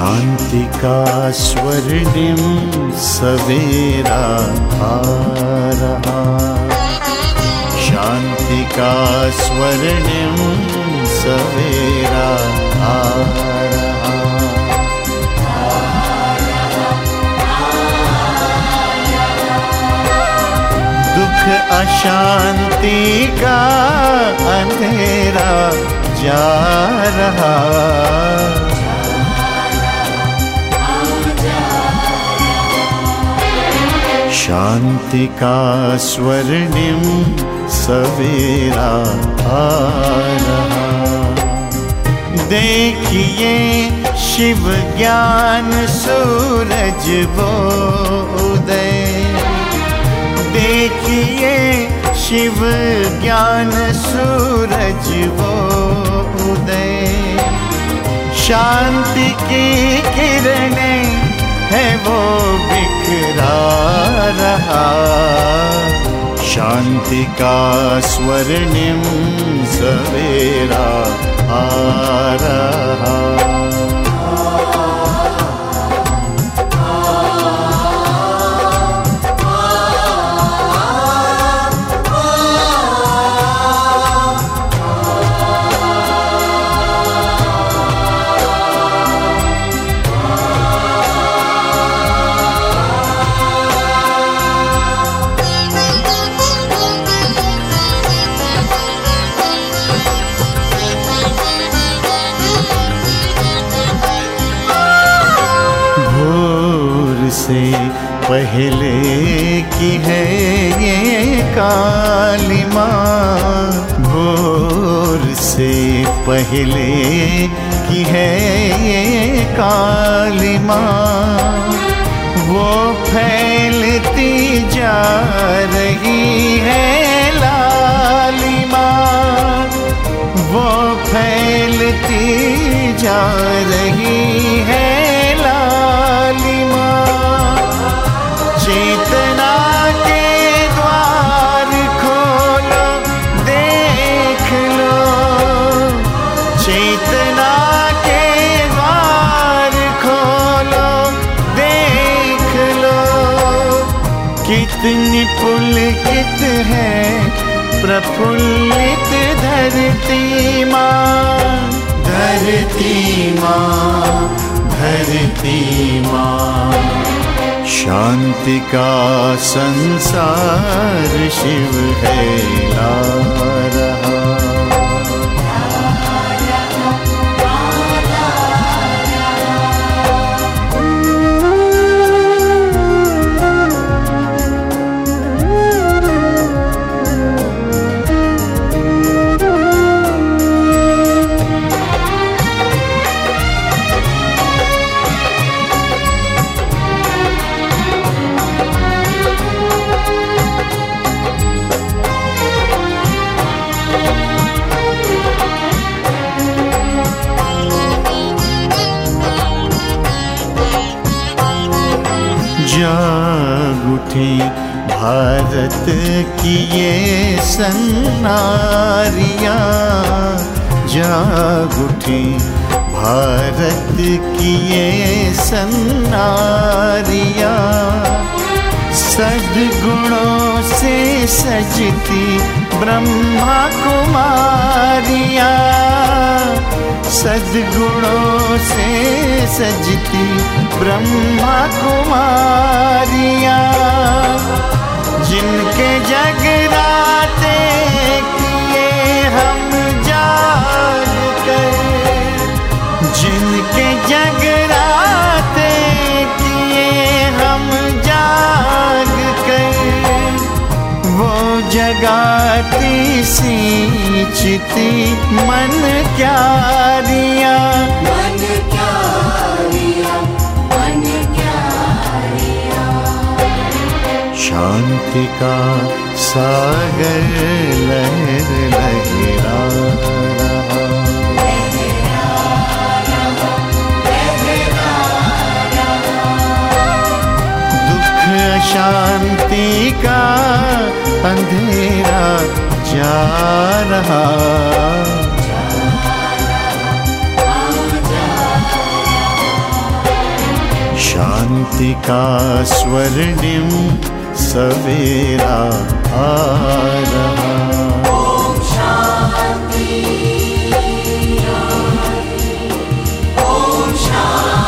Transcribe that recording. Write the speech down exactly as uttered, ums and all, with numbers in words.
शांति का स्वर्णिम सवेरा आ रहा, शांति का स्वर्णिम सवेरा आ रहा। दुख अशांति का अंधेरा जा रहा, शांति का स्वर्णिम सवेरा आ रहा। देखिए शिव ज्ञान सूरज वो उदय, देखिए शिव ज्ञान सूरज वो उदय। शांति की किरणें है वो बिखरा रहा, शांति का स्वर्णिम सवेरा आ रहा। से पहले की है ये काली माँ, भोर से पहले की है ये काली माँ। वो फैलती जा रही है लाली माँ, वो फैलती जा रही है लाली माँ। चेतना के द्वार खोलो देख लो, चेतना के द्वार खोलो देख लो। कितनी पुलकित है प्रफुल्लित धरती माँ, धरती माँ, धरती माँ। शांति का संसार शिव है ला रहा, जाग उठी भारत की ये सन्नारियाँ, जाग उठी भारत की ये सन्नारियाँ। सद्गुणों से सजती ब्रह्मा कुमारियाँ, सद्गुणों से सजती ब्रह्मा कुमारियाँ। जिनके जगराते किए हम जाग कर, जिनके जगराते किए हम जाग कर। वो जगाती सींचती मन क्यारियाँ, मन क्यारियाँ, मन क्यारियाँ। शांति का सागर लहर लहरा रहा, दुख अशांति का अंधेरा जा रहा। शांति का स्वर्णिम सवेरा आ रहा। ओम शांति, ओम शांति।